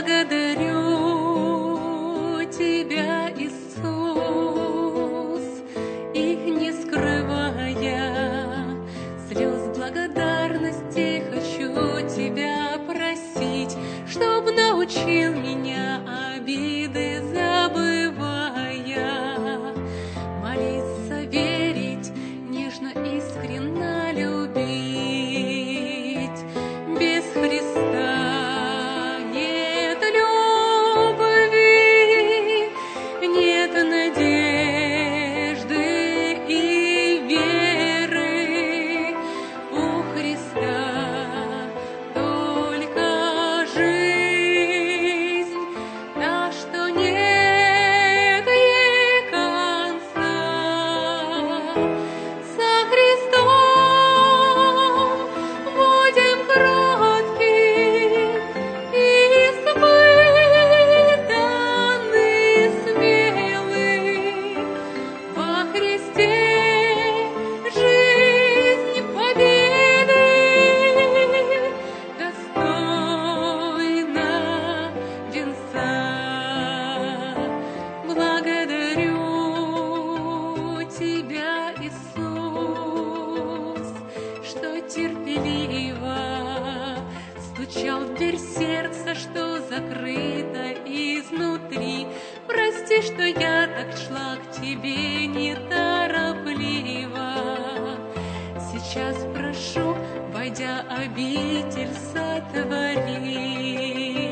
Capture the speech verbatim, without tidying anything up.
Благодарю Тебя, Иисус, и не скрывая слез благодарности, хочу Тебя просить, чтоб научил меня обиды забывая, молиться, верить, нежно, искренно любить. Без Христа нет любви, нет надежды и веры. У Христа только жизнь, та, что нет ей конца. Со Христом будем кротки, испытаны, смелы. Во Христе жизнь победы достойна венца. Благодарю Тебя, Иисус, что терпеливо стучал в дверь сердца, что закрыто изнутри. Прости, что я так шла к Тебе неторопливо. Сейчас прошу, войдя обитель, сотвори